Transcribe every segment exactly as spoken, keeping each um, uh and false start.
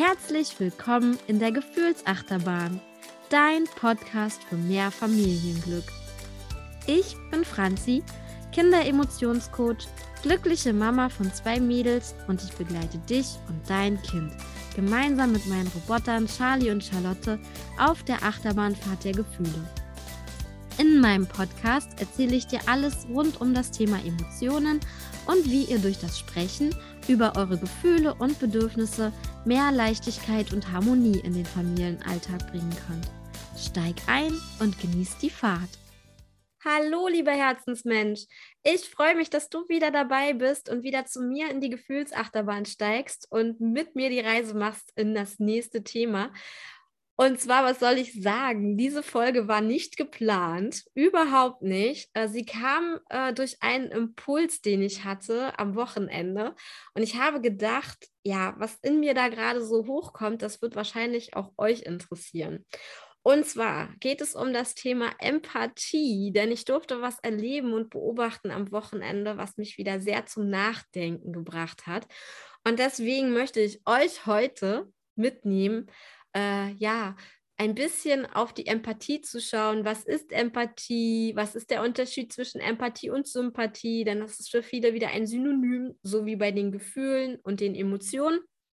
Herzlich willkommen in der Gefühlsachterbahn, dein Podcast für mehr Familienglück. Ich bin Franzi, Kinder-Emotionscoach, glückliche Mama von zwei Mädels und ich begleite dich und dein Kind gemeinsam mit meinen Robotern Charlie und Charlotte auf der Achterbahnfahrt der Gefühle. In meinem Podcast erzähle ich dir alles rund um das Thema Emotionen und wie ihr durch das Sprechen über eure Gefühle und Bedürfnisse mehr Leichtigkeit und Harmonie in den Familienalltag bringen könnt. Steig ein und genieß die Fahrt. Hallo, lieber Herzensmensch. Ich freue mich, dass du wieder dabei bist und wieder zu mir in die Gefühlsachterbahn steigst und mit mir die Reise machst in das nächste Thema. Und zwar, was soll ich sagen? Diese Folge war nicht geplant, überhaupt nicht. Sie kam äh, durch einen Impuls, den ich hatte am Wochenende. Und ich habe gedacht, ja, was in mir da gerade so hochkommt, das wird wahrscheinlich auch euch interessieren. Und zwar geht es um das Thema Empathie, denn ich durfte was erleben und beobachten am Wochenende, was mich wieder sehr zum Nachdenken gebracht hat. Und deswegen möchte ich euch heute mitnehmen, Äh, ja, ein bisschen auf die Empathie zu schauen. Was ist Empathie? Was ist der Unterschied zwischen Empathie und Sympathie? Denn das ist für viele wieder ein Synonym, so wie bei den Gefühlen und den Emotionen.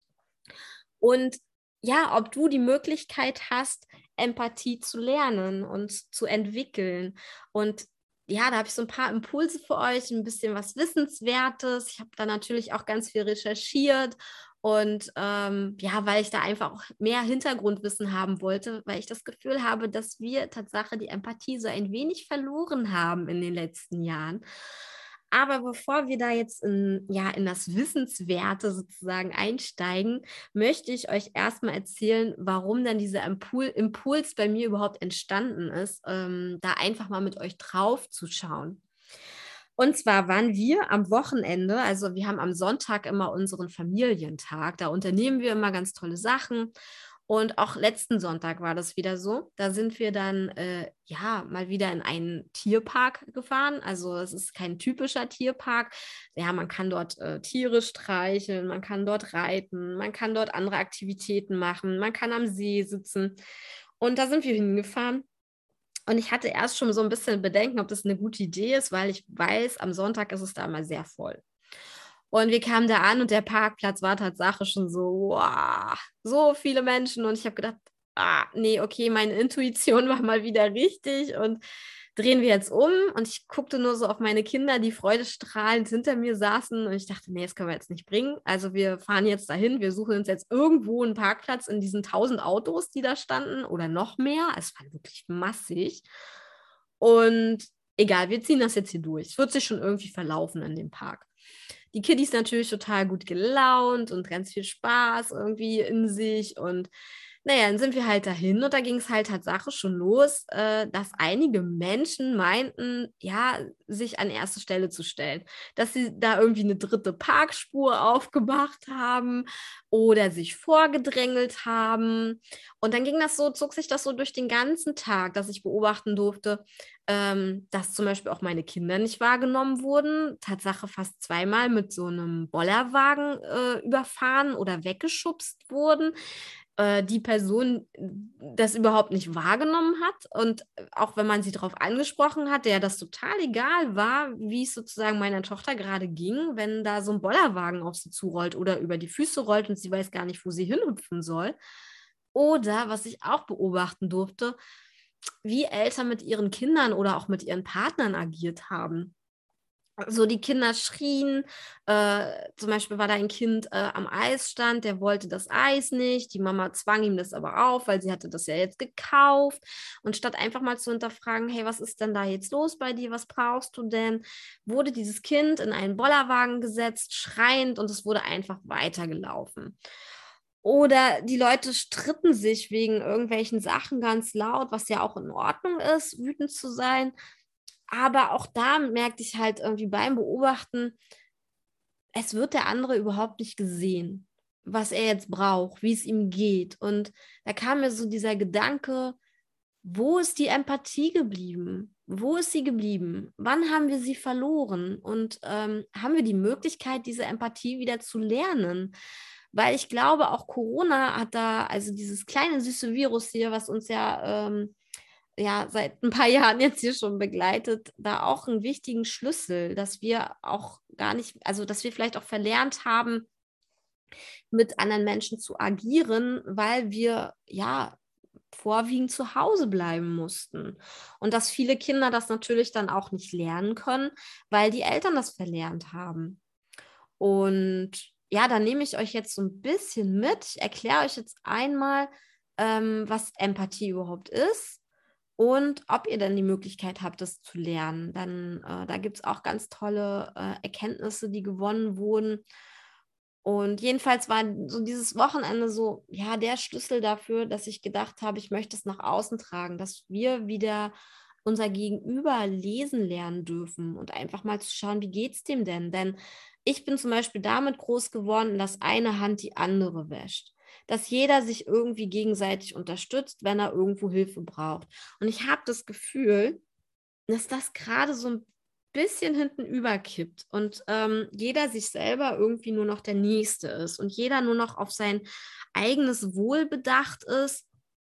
Und ja, ob du die Möglichkeit hast, Empathie zu lernen und zu entwickeln. Und ja, da habe ich so ein paar Impulse für euch, ein bisschen was Wissenswertes. Ich habe da natürlich auch ganz viel recherchiert. Und ähm, ja, weil ich da einfach auch mehr Hintergrundwissen haben wollte, weil ich das Gefühl habe, dass wir Tatsache die Empathie so ein wenig verloren haben in den letzten Jahren. Aber bevor wir da jetzt in, ja, in das Wissenswerte sozusagen einsteigen, möchte ich euch erstmal erzählen, warum dann dieser Impul- Impuls bei mir überhaupt entstanden ist, ähm, da einfach mal mit euch drauf zu schauen. Und zwar waren wir am Wochenende, also wir haben am Sonntag immer unseren Familientag, da unternehmen wir immer ganz tolle Sachen. Und auch letzten Sonntag war das wieder so. Da sind wir dann äh, ja mal wieder in einen Tierpark gefahren. Also es ist kein typischer Tierpark. Ja, man kann dort äh, Tiere streicheln, man kann dort reiten, man kann dort andere Aktivitäten machen, man kann am See sitzen. Und da sind wir hingefahren. Und ich hatte erst schon so ein bisschen Bedenken, ob das eine gute Idee ist, weil ich weiß, am Sonntag ist es da immer sehr voll. Und wir kamen da an und der Parkplatz war Tatsache schon so, wow, so viele Menschen. Und ich habe gedacht, ah, nee, okay, meine Intuition war mal wieder richtig. Und drehen wir jetzt um. Und ich guckte nur so auf meine Kinder, die freudestrahlend hinter mir saßen. Und ich dachte, nee, das können wir jetzt nicht bringen. Also wir fahren jetzt dahin. Wir suchen uns jetzt irgendwo einen Parkplatz in diesen tausend Autos, die da standen. Oder noch mehr. Es war wirklich massig. Und egal, wir ziehen das jetzt hier durch. Es wird sich schon irgendwie verlaufen in dem Park. Die Kiddies natürlich total gut gelaunt und ganz viel Spaß irgendwie in sich. Und naja, dann sind wir halt dahin und da ging es halt Tatsache schon los, äh, dass einige Menschen meinten, ja, sich an erste Stelle zu stellen. Dass sie da irgendwie eine dritte Parkspur aufgemacht haben oder sich vorgedrängelt haben. Und dann ging das so, zog sich das so durch den ganzen Tag, dass ich beobachten durfte, ähm, dass zum Beispiel auch meine Kinder nicht wahrgenommen wurden. Tatsache fast zweimal mit so einem Bollerwagen äh, überfahren oder weggeschubst wurden. Äh, die Person das überhaupt nicht wahrgenommen hat und auch wenn man sie darauf angesprochen hat, der das total egal war, wie es sozusagen meiner Tochter gerade ging, wenn da so ein Bollerwagen auf sie zurollt oder über die Füße rollt und sie weiß gar nicht, wo sie hinhüpfen soll. Oder, was ich auch beobachten durfte, wie Eltern mit ihren Kindern oder auch mit ihren Partnern agiert haben. So die Kinder schrien, äh, zum Beispiel war da ein Kind äh, am Eisstand, der wollte das Eis nicht, die Mama zwang ihm das aber auf, weil sie hatte das ja jetzt gekauft und statt einfach mal zu hinterfragen, hey, was ist denn da jetzt los bei dir, was brauchst du denn, wurde dieses Kind in einen Bollerwagen gesetzt, schreiend und es wurde einfach weitergelaufen. Oder die Leute stritten sich wegen irgendwelchen Sachen ganz laut, was ja auch in Ordnung ist, wütend zu sein. Aber auch da merkte ich halt irgendwie beim Beobachten, es wird der andere überhaupt nicht gesehen, was er jetzt braucht, wie es ihm geht. Und da kam mir so dieser Gedanke, wo ist die Empathie geblieben? Wo ist sie geblieben? Wann haben wir sie verloren? Und ähm, haben wir die Möglichkeit, diese Empathie wieder zu lernen? weil ich glaube, auch Corona hat da, also dieses kleine süße Virus hier, was uns ja, ähm, ja seit ein paar Jahren jetzt hier schon begleitet, da auch einen wichtigen Schlüssel, dass wir auch gar nicht, also dass wir vielleicht auch verlernt haben, mit anderen Menschen zu agieren, weil wir ja vorwiegend zu Hause bleiben mussten. Und dass viele Kinder das natürlich dann auch nicht lernen können, weil die Eltern das verlernt haben. Und ja, da nehme ich euch jetzt so ein bisschen mit. Ich erkläre euch jetzt einmal, ähm, was Empathie überhaupt ist und ob ihr dann die Möglichkeit habt, das zu lernen. Dann, äh, da gibt es auch ganz tolle äh, Erkenntnisse, die gewonnen wurden. Und jedenfalls war so dieses Wochenende so, ja, der Schlüssel dafür, dass ich gedacht habe, ich möchte es nach außen tragen, dass wir wieder unser Gegenüber lesen lernen dürfen und einfach mal zu schauen, wie geht es dem denn? Denn ich bin zum Beispiel damit groß geworden, dass eine Hand die andere wäscht. Dass jeder sich irgendwie gegenseitig unterstützt, wenn er irgendwo Hilfe braucht. Und ich habe das Gefühl, dass das gerade so ein bisschen hinten überkippt und ähm, jeder sich selber irgendwie nur noch der Nächste ist und jeder nur noch auf sein eigenes Wohl bedacht ist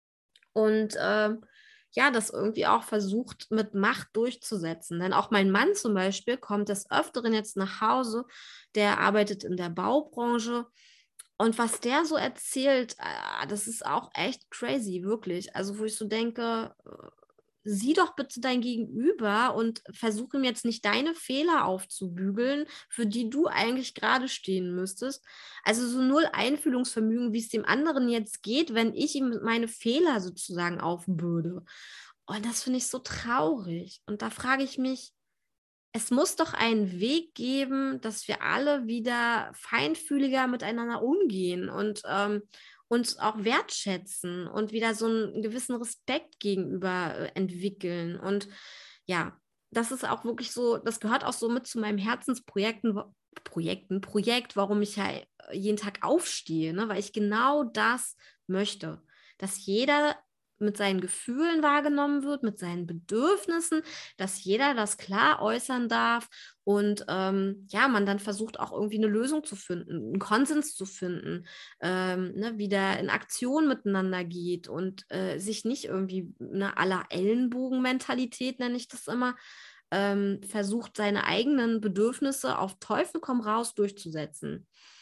und ähm, ja, das irgendwie auch versucht mit Macht durchzusetzen. Denn auch mein Mann zum Beispiel kommt des Öfteren jetzt nach Hause, der arbeitet in der Baubranche und was der so erzählt, äh, das ist auch echt crazy, wirklich. Also wo ich so denke, äh, sieh doch bitte dein Gegenüber und versuche ihm jetzt nicht deine Fehler aufzubügeln, für die du eigentlich gerade stehen müsstest. Also so null Einfühlungsvermögen, wie es dem anderen jetzt geht, wenn ich ihm meine Fehler sozusagen aufbürde. Und das finde ich so traurig. Und da frage ich mich, es muss doch einen Weg geben, dass wir alle wieder feinfühliger miteinander umgehen und ähm, uns auch wertschätzen und wieder so einen gewissen Respekt gegenüber äh, entwickeln. Und ja, das ist auch wirklich so, das gehört auch so mit zu meinem Herzensprojekten, wo- Projekten, Projekt, warum ich ja jeden Tag aufstehe, ne? Weil ich genau das möchte, dass jeder mit seinen Gefühlen wahrgenommen wird, mit seinen Bedürfnissen, dass jeder das klar äußern darf und ähm, ja, man dann versucht auch irgendwie eine Lösung zu finden, einen Konsens zu finden, ähm, ne, wieder in Aktion miteinander geht und äh, sich nicht irgendwie eine aller Ellenbogenmentalität, nenne ich das immer, ähm, versucht, seine eigenen Bedürfnisse auf Teufel komm raus durchzusetzen.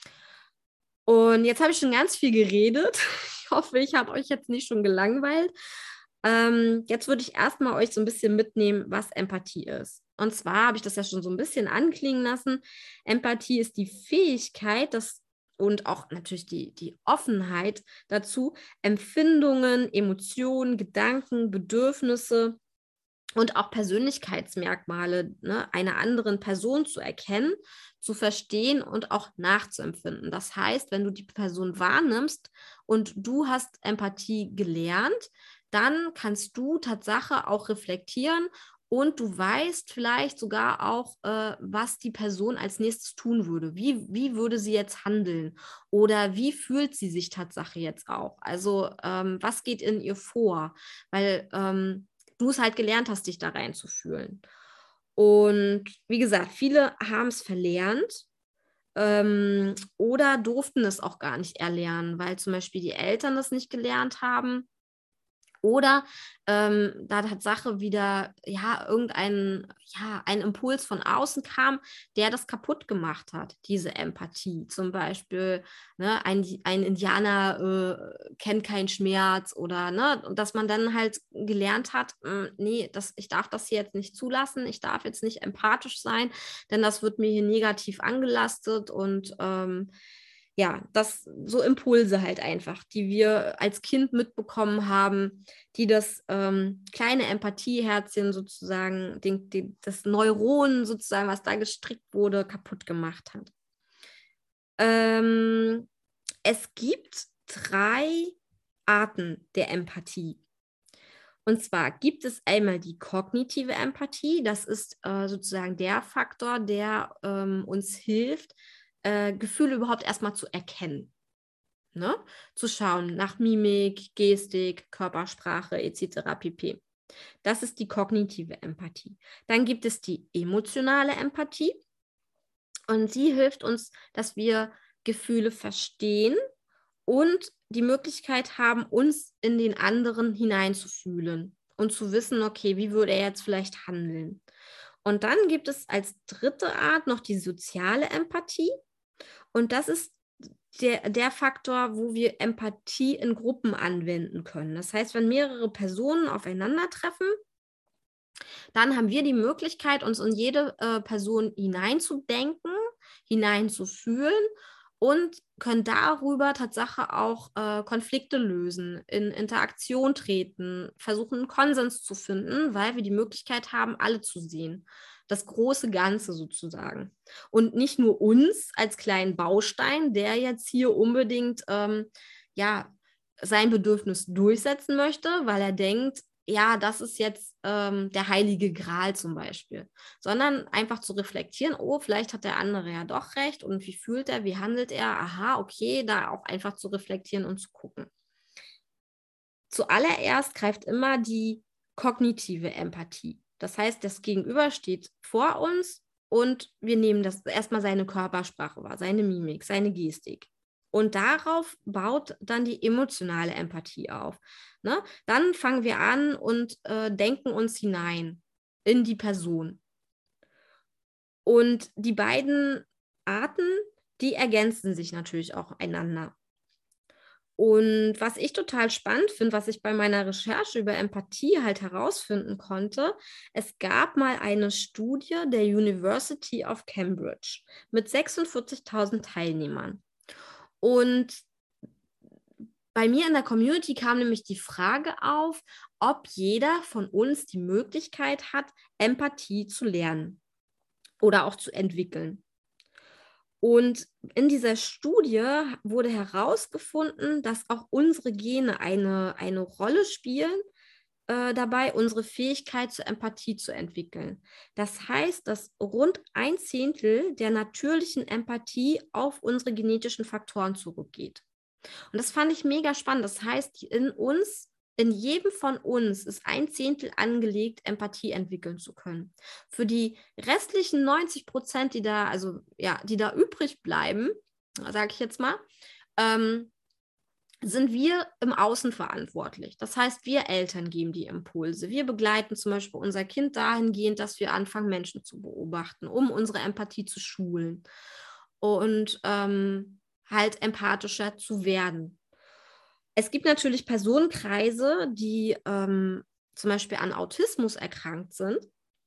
Und jetzt habe ich schon ganz viel geredet. Ich hoffe, ich habe euch jetzt nicht schon gelangweilt. Ähm, jetzt würde ich erstmal euch so ein bisschen mitnehmen, was Empathie ist. Und zwar habe ich das ja schon so ein bisschen anklingen lassen. Empathie ist die Fähigkeit, das und auch natürlich die, die Offenheit dazu, Empfindungen, Emotionen, Gedanken, Bedürfnisse und auch Persönlichkeitsmerkmale, ne, einer anderen Person zu erkennen, zu verstehen und auch nachzuempfinden. Das heißt, wenn du die Person wahrnimmst und du hast Empathie gelernt, dann kannst du Tatsache auch reflektieren und du weißt vielleicht sogar auch, äh, was die Person als nächstes tun würde. Wie, wie würde sie jetzt handeln? Oder wie fühlt sie sich Tatsache jetzt auch? Also ähm, was geht in ihr vor? Weil ähm, du es halt gelernt hast, dich da reinzufühlen. Und wie gesagt, viele haben es verlernt ähm, oder durften es auch gar nicht erlernen, weil zum Beispiel die Eltern das nicht gelernt haben oder ähm, da Tatsache wieder, ja, irgendein, ja, ein Impuls von außen kam, der das kaputt gemacht hat, diese Empathie. Zum Beispiel, ne, ein, ein Indianer äh, kennt keinen Schmerz oder, ne, und dass man dann halt gelernt hat, äh, nee, das, ich darf das hier jetzt nicht zulassen, ich darf jetzt nicht empathisch sein, denn das wird mir hier negativ angelastet und ähm, ja, das so Impulse halt einfach, die wir als Kind mitbekommen haben, die das ähm, kleine Empathieherzchen sozusagen, den, den, das Neuron sozusagen, was da gestrickt wurde, kaputt gemacht hat. Ähm, es gibt drei Arten der Empathie. Und zwar gibt es einmal die kognitive Empathie. Das ist äh, sozusagen der Faktor, der ähm, uns hilft, äh, Gefühle überhaupt erstmal zu erkennen. Ne? Zu schauen nach Mimik, Gestik, Körpersprache et cetera pp. Das ist die kognitive Empathie. Dann gibt es die emotionale Empathie und sie hilft uns, dass wir Gefühle verstehen und die Möglichkeit haben, uns in den anderen hineinzufühlen und zu wissen, okay, wie würde er jetzt vielleicht handeln? Und dann gibt es als dritte Art noch die soziale Empathie. Und das ist der, der Faktor, wo wir Empathie in Gruppen anwenden können. Das heißt, wenn mehrere Personen aufeinandertreffen, dann haben wir die Möglichkeit, uns in jede äh, Person hineinzudenken, hineinzufühlen und können darüber Tatsache auch äh, Konflikte lösen, in Interaktion treten, versuchen, einen Konsens zu finden, weil wir die Möglichkeit haben, alle zu sehen. Das große Ganze sozusagen. Und nicht nur uns als kleinen Baustein, der jetzt hier unbedingt ähm, ja, sein Bedürfnis durchsetzen möchte, weil er denkt, ja, das ist jetzt ähm, der heilige Gral zum Beispiel, sondern einfach zu reflektieren, oh, vielleicht hat der andere ja doch recht und wie fühlt er, wie handelt er, aha, okay, da auch einfach zu reflektieren und zu gucken. Zuallererst greift immer die kognitive Empathie. Das heißt, das Gegenüber steht vor uns und wir nehmen das erstmal seine Körpersprache wahr, seine Mimik, seine Gestik. Und darauf baut dann die emotionale Empathie auf. Ne? Dann fangen wir an und äh, denken uns hinein in die Person. Und die beiden Arten, die ergänzen sich natürlich auch einander. Und was ich total spannend finde, was ich bei meiner Recherche über Empathie halt herausfinden konnte, es gab mal eine Studie der University of Cambridge mit sechsundvierzigtausend Teilnehmern. Und bei mir in der Community kam nämlich die Frage auf, ob jeder von uns die Möglichkeit hat, Empathie zu lernen oder auch zu entwickeln. Und in dieser Studie wurde herausgefunden, dass auch unsere Gene eine, eine Rolle spielen, äh, dabei unsere Fähigkeit zur Empathie zu entwickeln. Das heißt, dass rund ein Zehntel der natürlichen Empathie auf unsere genetischen Faktoren zurückgeht. Und das fand ich mega spannend. Das heißt, in uns, in jedem von uns ist ein Zehntel angelegt, Empathie entwickeln zu können. Für die restlichen neunzig Prozent, die da, also ja, die da übrig bleiben, sage ich jetzt mal, ähm, sind wir im Außen verantwortlich. Das heißt, wir Eltern geben die Impulse. Wir begleiten zum Beispiel unser Kind dahingehend, dass wir anfangen, Menschen zu beobachten, um unsere Empathie zu schulen und ähm, halt empathischer zu werden. Es gibt natürlich Personenkreise, die ähm, zum Beispiel an Autismus erkrankt sind.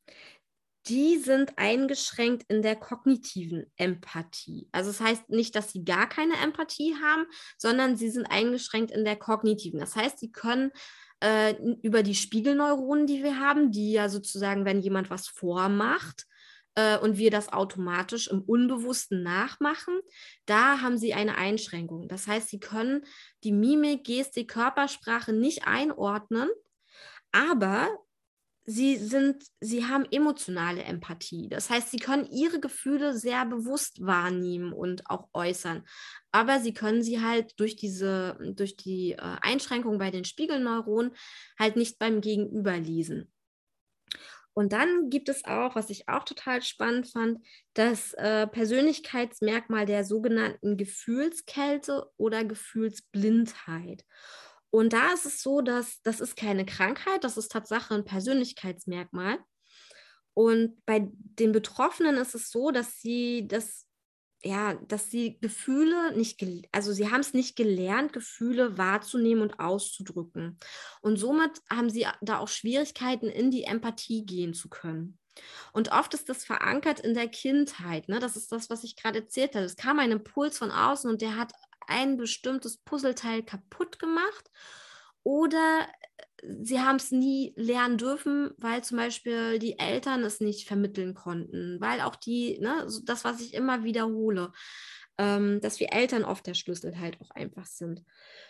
Die sind eingeschränkt in der kognitiven Empathie. Also das heißt nicht, dass sie gar keine Empathie haben, sondern sie sind eingeschränkt in der kognitiven. Das heißt, sie können äh, über die Spiegelneuronen, die wir haben, die ja sozusagen, wenn jemand was vormacht, und wir das automatisch im Unbewussten nachmachen, da haben sie eine Einschränkung. Das heißt, sie können die Mimik, Gestik, Körpersprache nicht einordnen, aber sie sind, sie haben emotionale Empathie. Das heißt, sie können ihre Gefühle sehr bewusst wahrnehmen und auch äußern. Aber sie können sie halt durch diese, durch die äh, Einschränkung bei den Spiegelneuronen halt nicht beim Gegenüber lesen. Und dann gibt es auch, was ich auch total spannend fand, das äh, Persönlichkeitsmerkmal der sogenannten Gefühlskälte oder Gefühlsblindheit. Und da ist es so, dass das ist keine Krankheit, das ist Tatsache ein Persönlichkeitsmerkmal. Und bei den Betroffenen ist es so, dass sie das ja, dass sie Gefühle nicht, also sie haben es nicht gelernt, Gefühle wahrzunehmen und auszudrücken. Und somit haben sie da auch Schwierigkeiten, in die Empathie gehen zu können. Und oft ist das verankert in der Kindheit. Ne? Das ist das, was ich gerade erzählt habe. Es kam ein Impuls von außen und der hat ein bestimmtes Puzzleteil kaputt gemacht. Oder sie haben es nie lernen dürfen, weil zum Beispiel die Eltern es nicht vermitteln konnten, weil auch die, ne, das, was ich immer wiederhole, ähm, dass wir Eltern oft der Schlüssel halt auch einfach sind.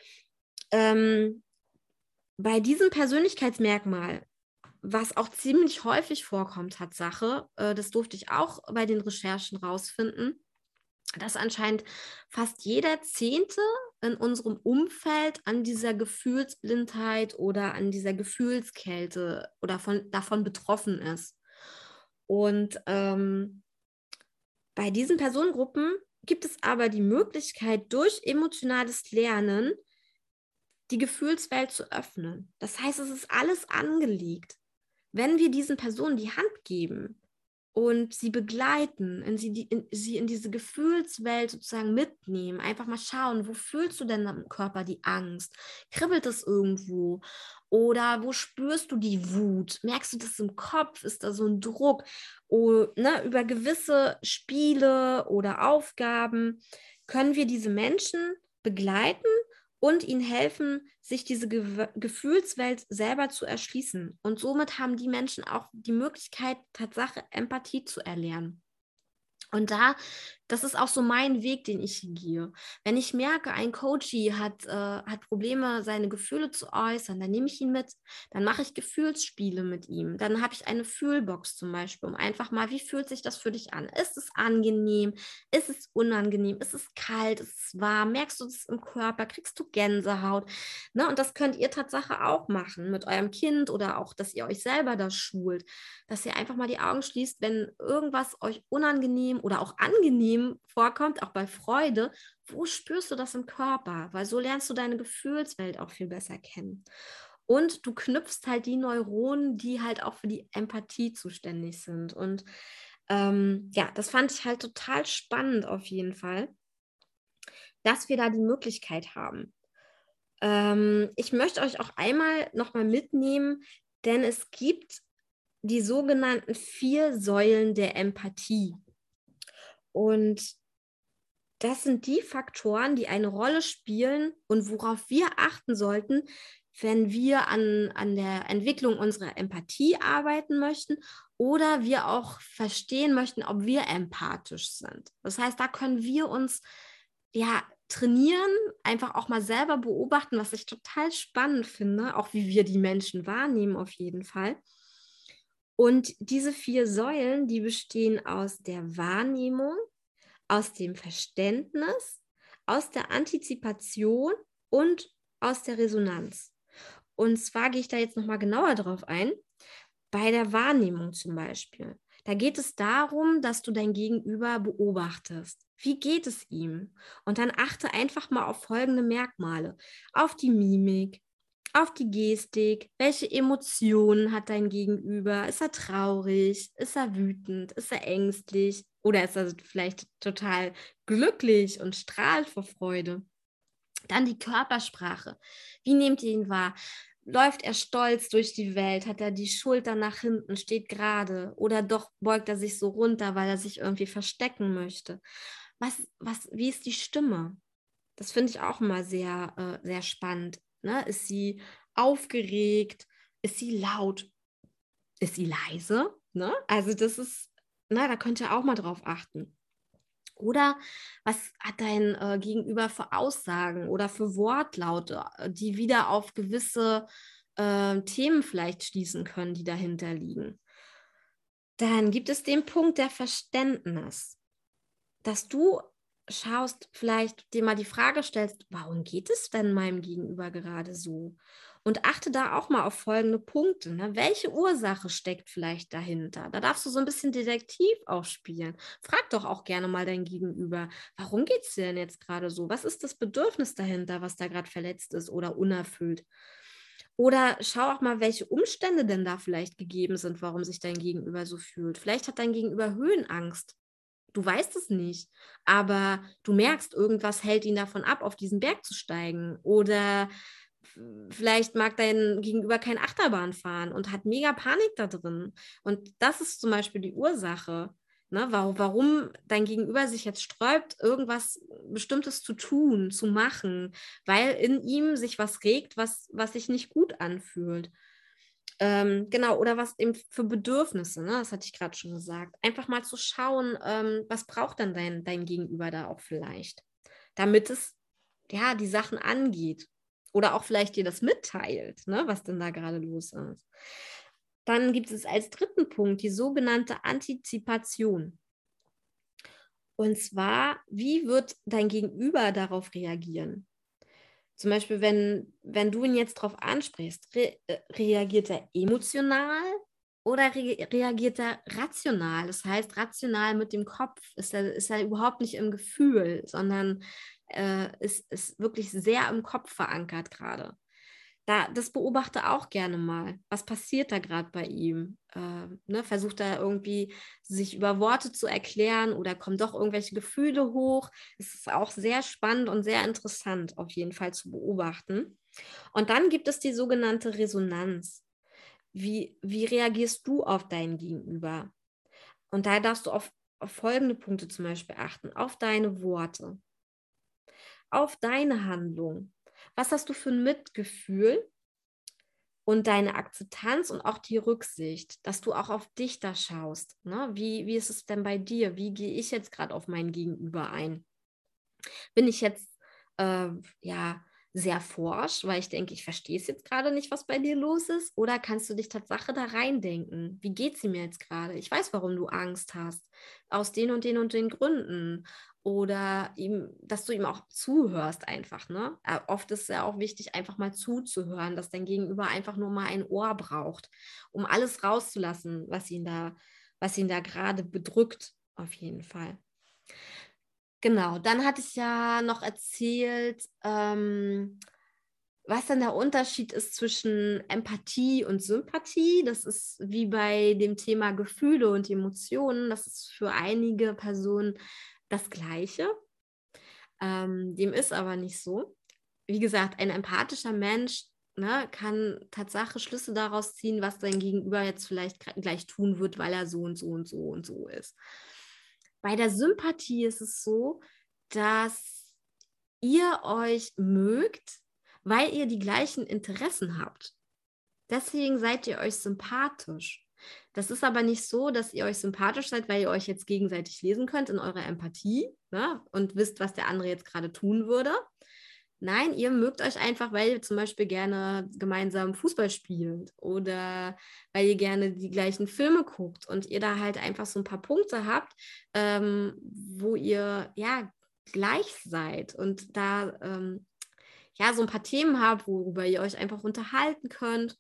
Ähm, bei diesem Persönlichkeitsmerkmal, was auch ziemlich häufig vorkommt, Tatsache, äh, das durfte ich auch bei den Recherchen rausfinden, dass anscheinend fast jeder Zehnte in unserem Umfeld an dieser Gefühlsblindheit oder an dieser Gefühlskälte oder von, davon betroffen ist. Und ähm, bei diesen Personengruppen gibt es aber die Möglichkeit, durch emotionales Lernen die Gefühlswelt zu öffnen. Das heißt, es ist alles angelegt. Wenn wir diesen Personen die Hand geben und sie begleiten, in sie, die, in, sie in diese Gefühlswelt sozusagen mitnehmen, einfach mal schauen, wo fühlst du denn am Körper die Angst? Kribbelt es irgendwo? Oder wo spürst du die Wut? Merkst du das im Kopf? Ist da so ein Druck? Oh, ne, über gewisse Spiele oder Aufgaben können wir diese Menschen begleiten und ihnen helfen, sich diese Ge- Gefühlswelt selber zu erschließen. Und somit haben die Menschen auch die Möglichkeit, Tatsache Empathie zu erlernen. Und da, das ist auch so mein Weg, den ich gehe. Wenn ich merke, ein Coachie hat, äh, hat Probleme, seine Gefühle zu äußern, dann nehme ich ihn mit, dann mache ich Gefühlsspiele mit ihm, dann habe ich eine Fühlbox zum Beispiel, um einfach mal, wie fühlt sich das für dich an? Ist es angenehm? Ist es unangenehm? Ist es kalt? Ist es warm? Merkst du das im Körper? Kriegst du Gänsehaut? Ne? Und das könnt ihr Tatsache auch machen mit eurem Kind oder auch, dass ihr euch selber da schult, dass ihr einfach mal die Augen schließt, wenn irgendwas euch unangenehm oder auch angenehm vorkommt, auch bei Freude, wo spürst du das im Körper? Weil so lernst du deine Gefühlswelt auch viel besser kennen. Und du knüpfst halt die Neuronen, die halt auch für die Empathie zuständig sind. Und ähm, ja, das fand ich halt total spannend auf jeden Fall, dass wir da die Möglichkeit haben. Ähm, ich möchte euch auch einmal nochmal mitnehmen, denn es gibt die sogenannten vier Säulen der Empathie. Und das sind die Faktoren, die eine Rolle spielen und worauf wir achten sollten, wenn wir an, an der Entwicklung unserer Empathie arbeiten möchten oder wir auch verstehen möchten, ob wir empathisch sind. Das heißt, da können wir uns ja trainieren, einfach auch mal selber beobachten, was ich total spannend finde, auch wie wir die Menschen wahrnehmen auf jeden Fall. Und diese vier Säulen, die bestehen aus der Wahrnehmung, aus dem Verständnis, aus der Antizipation und aus der Resonanz. Und zwar gehe ich da jetzt nochmal genauer drauf ein. Bei der Wahrnehmung zum Beispiel. Da geht es darum, dass du dein Gegenüber beobachtest. Wie geht es ihm? Und dann achte einfach mal auf folgende Merkmale. Auf die Mimik, auf die Gestik, welche Emotionen hat dein Gegenüber? Ist er traurig? Ist er wütend? Ist er ängstlich? Oder ist er vielleicht total glücklich und strahlt vor Freude? Dann die Körpersprache. Wie nehmt ihr ihn wahr? Läuft er stolz durch die Welt? Hat er die Schulter nach hinten? Steht gerade? Oder doch beugt er sich so runter, weil er sich irgendwie verstecken möchte? Was, was, wie ist die Stimme? Das finde ich auch immer sehr, äh, sehr spannend. Ne? Ist sie aufgeregt? Ist sie laut? Ist sie leise? Ne? Also das ist, na, da könnt ihr auch mal drauf achten. Oder was hat dein äh, Gegenüber für Aussagen oder für Wortlaute, äh, die wieder auf gewisse äh, Themen vielleicht schließen können, die dahinter liegen? Dann gibt es den Punkt der Verständnis, dass du schaust, vielleicht dir mal die Frage stellst, warum geht es denn meinem Gegenüber gerade so? Und achte da auch mal auf folgende Punkte. Ne? Welche Ursache steckt vielleicht dahinter? Da darfst du so ein bisschen Detektiv auch spielen. Frag doch auch gerne mal dein Gegenüber, warum geht es dir denn jetzt gerade so? Was ist das Bedürfnis dahinter, was da gerade verletzt ist oder unerfüllt? Oder schau auch mal, welche Umstände denn da vielleicht gegeben sind, warum sich dein Gegenüber so fühlt. Vielleicht hat dein Gegenüber Höhenangst. Du weißt es nicht, aber du merkst, irgendwas hält ihn davon ab, auf diesen Berg zu steigen. Oder vielleicht mag dein Gegenüber kein Achterbahn fahren und hat mega Panik da drin. Und das ist zum Beispiel die Ursache, ne, warum dein Gegenüber sich jetzt sträubt, irgendwas Bestimmtes zu tun, zu machen, weil in ihm sich was regt, was, was sich nicht gut anfühlt. Ähm, genau, oder was eben für Bedürfnisse, ne? Das hatte ich gerade schon gesagt. Einfach mal zu schauen, ähm, was braucht dann dein, dein Gegenüber da auch vielleicht, damit es ja die Sachen angeht. Oder auch vielleicht dir das mitteilt, ne? Was denn da gerade los ist. Dann gibt es als dritten Punkt die sogenannte Antizipation. Und zwar, wie wird dein Gegenüber darauf reagieren? Zum Beispiel, wenn, wenn du ihn jetzt darauf ansprichst, re reagiert er emotional Oder re reagiert er rational? Das heißt, rational mit dem Kopf ist er ist er überhaupt nicht im Gefühl, sondern, äh, ist ist wirklich sehr im Kopf verankert gerade. Da das beobachte auch gerne mal. Was passiert da gerade bei ihm? Ähm, ne, versucht er irgendwie, sich über Worte zu erklären oder kommen doch irgendwelche Gefühle hoch? Es ist auch sehr spannend und sehr interessant auf jeden Fall zu beobachten. Und dann gibt es die sogenannte Resonanz. Wie wie reagierst du auf dein Gegenüber? Und da darfst du auf auf folgende Punkte zum Beispiel achten: Auf deine Worte, auf deine Handlung. Was hast du für ein Mitgefühl und deine Akzeptanz und auch die Rücksicht, dass du auch auf dich da schaust, ne? Wie wie ist es denn bei dir? Wie gehe ich jetzt gerade auf mein Gegenüber ein? Bin ich jetzt, äh, ja, sehr forsch, weil ich denke, ich verstehe es jetzt gerade nicht, was bei dir los ist? Oder kannst du dich Tatsache da reindenken? Wie geht sie mir jetzt gerade? Ich weiß, warum du Angst hast, aus den und den und den Gründen. Oder ihm dass du ihm auch zuhörst einfach, ne? Äh, oft ist ja auch wichtig, einfach mal zuzuhören, dass dein Gegenüber einfach nur mal ein Ohr braucht, um alles rauszulassen, was ihn da was ihn da gerade bedrückt, auf jeden Fall. Genau, dann hatte ich ja noch erzählt, ähm, was denn der Unterschied ist zwischen Empathie und Sympathie. Das ist wie bei dem Thema Gefühle und Emotionen. Das ist für einige Personen das Gleiche. Ähm, dem ist aber nicht so. Wie gesagt, ein empathischer Mensch, ne, kann Tatsache Schlüsse daraus ziehen, was dein Gegenüber jetzt vielleicht gra- gleich tun wird, weil er so und so und so und so ist. Bei der Sympathie ist es so, dass ihr euch mögt, weil ihr die gleichen Interessen habt. Deswegen seid ihr euch sympathisch. Das ist aber nicht so, dass ihr euch sympathisch seid, weil ihr euch jetzt gegenseitig lesen könnt in eurer Empathie, ne, und wisst, was der andere jetzt gerade tun würde. Nein, ihr mögt euch einfach, weil ihr zum Beispiel gerne gemeinsam Fußball spielt oder weil ihr gerne die gleichen Filme guckt und ihr da halt einfach so ein paar Punkte habt, ähm, wo ihr ja gleich seid und da ähm, ja so ein paar Themen habt, worüber ihr euch einfach unterhalten könnt.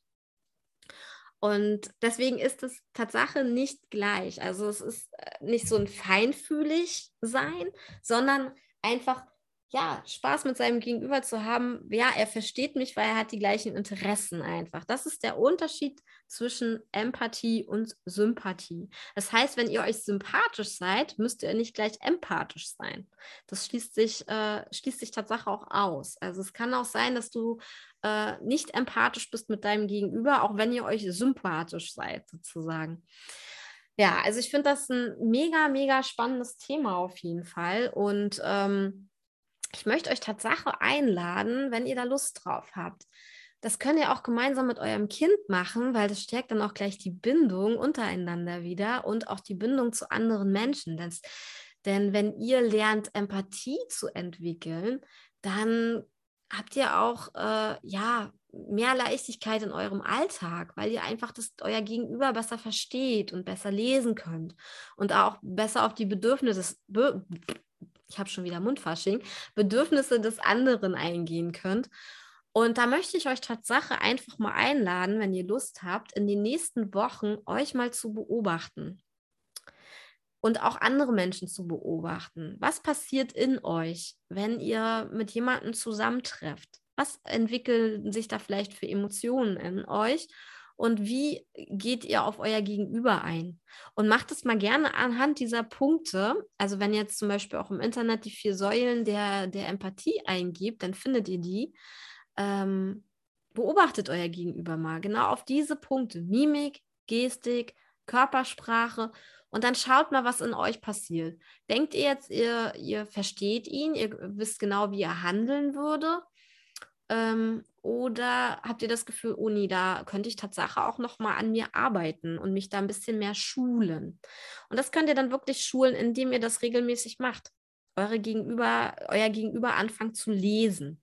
Und deswegen ist es Tatsache nicht gleich. Also es ist äh, nicht so ein feinfühlig sein, sondern einfach, ja, Spaß mit seinem Gegenüber zu haben. Ja, er versteht mich, weil er hat die gleichen Interessen einfach. Das ist der Unterschied zwischen Empathie und Sympathie. Das heißt, wenn ihr euch sympathisch seid, müsst ihr nicht gleich empathisch sein. Das schließt sich, äh, schließt sich Tatsache auch aus. Also es kann auch sein, dass du äh, nicht empathisch bist mit deinem Gegenüber, auch wenn ihr euch sympathisch seid, sozusagen. Ja, also ich finde das ein mega, mega spannendes Thema auf jeden Fall. Und ähm, ich möchte euch Tatsache einladen, wenn ihr da Lust drauf habt. Das könnt ihr auch gemeinsam mit eurem Kind machen, weil das stärkt dann auch gleich die Bindung untereinander wieder und auch die Bindung zu anderen Menschen. Das, denn wenn ihr lernt, Empathie zu entwickeln, dann habt ihr auch äh, ja mehr Leichtigkeit in eurem Alltag, weil ihr einfach das euer Gegenüber besser versteht und besser lesen könnt und auch besser auf die Bedürfnisse, be, ich habe schon wieder Mundfasching, Bedürfnisse des anderen eingehen könnt. Und da möchte ich euch Tatsache einfach mal einladen, wenn ihr Lust habt, in den nächsten Wochen euch mal zu beobachten und auch andere Menschen zu beobachten. Was passiert in euch, wenn ihr mit jemandem zusammentrefft? Was entwickeln sich da vielleicht für Emotionen in euch? Und wie geht ihr auf euer Gegenüber ein? Und macht es mal gerne anhand dieser Punkte. Also wenn ihr jetzt zum Beispiel auch im Internet die vier Säulen der, der Empathie eingibt, dann findet ihr die. Ähm, Beobachtet euer Gegenüber mal genau auf diese Punkte. Mimik, Gestik, Körpersprache und dann schaut mal, was in euch passiert. Denkt ihr jetzt, ihr, ihr versteht ihn, ihr wisst genau, wie er handeln würde? Ähm, oder habt ihr das Gefühl, oh nee, da könnte ich Tatsache auch noch mal an mir arbeiten und mich da ein bisschen mehr schulen? Und das könnt ihr dann wirklich schulen, indem ihr das regelmäßig macht. Eure Gegenüber, euer Gegenüber anfangen zu lesen.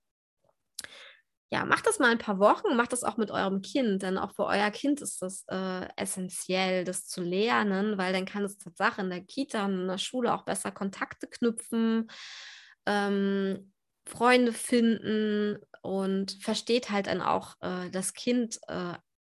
Ja, macht das mal ein paar Wochen, macht das auch mit eurem Kind, denn auch für euer Kind ist das äh, essentiell, das zu lernen, weil dann kann es Tatsache in der Kita und in der Schule auch besser Kontakte knüpfen, ähm, Freunde finden und versteht halt dann auch äh, das Kind äh,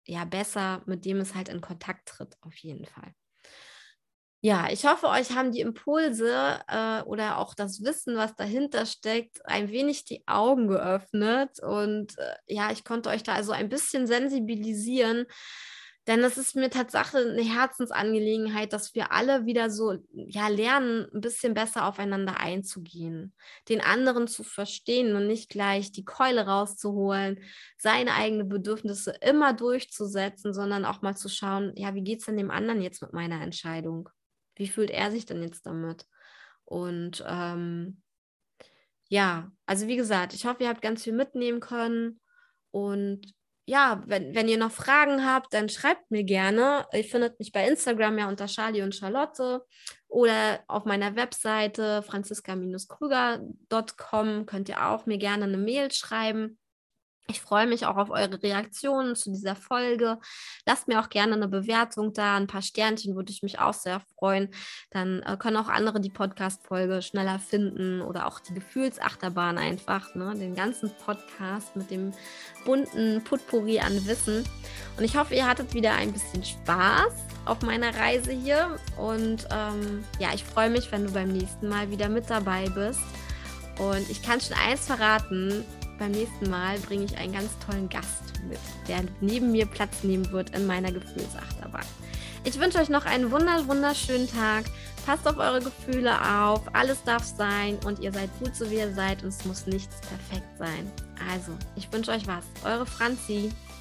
ja besser, mit dem es halt in Kontakt tritt, auf jeden Fall. Ja, ich hoffe, euch haben die Impulse äh, oder auch das Wissen, was dahinter steckt, ein wenig die Augen geöffnet. Und äh, ja, ich konnte euch da also ein bisschen sensibilisieren, denn es ist mir Tatsache eine Herzensangelegenheit, dass wir alle wieder so ja, lernen, ein bisschen besser aufeinander einzugehen, den anderen zu verstehen und nicht gleich die Keule rauszuholen, seine eigenen Bedürfnisse immer durchzusetzen, sondern auch mal zu schauen, ja, wie geht es denn dem anderen jetzt mit meiner Entscheidung? Wie fühlt er sich denn jetzt damit? Und ähm, ja, also wie gesagt, ich hoffe, ihr habt ganz viel mitnehmen können. Und ja, wenn, wenn ihr noch Fragen habt, dann schreibt mir gerne. Ihr findet mich bei Instagram ja unter Charlie und Charlotte oder auf meiner Webseite franziska krüger punkt com könnt ihr auch mir gerne eine Mail schreiben. Ich freue mich auch auf eure Reaktionen zu dieser Folge. Lasst mir auch gerne eine Bewertung da, ein paar Sternchen würde ich mich auch sehr freuen. Dann äh, können auch andere die Podcast-Folge schneller finden oder auch die Gefühlsachterbahn einfach, ne? Den ganzen Podcast mit dem bunten Potpourri an Wissen. Und ich hoffe, ihr hattet wieder ein bisschen Spaß auf meiner Reise hier. Und ähm, ja, ich freue mich, wenn du beim nächsten Mal wieder mit dabei bist. Und ich kann schon eins verraten, beim nächsten Mal bringe ich einen ganz tollen Gast mit, der neben mir Platz nehmen wird in meiner Gefühlsachterbahn. Ich wünsche euch noch einen wunder, wunderschönen Tag. Passt auf eure Gefühle auf. Alles darf sein und ihr seid gut, so wie ihr seid und es muss nichts perfekt sein. Also, ich wünsche euch was. Eure Franzi.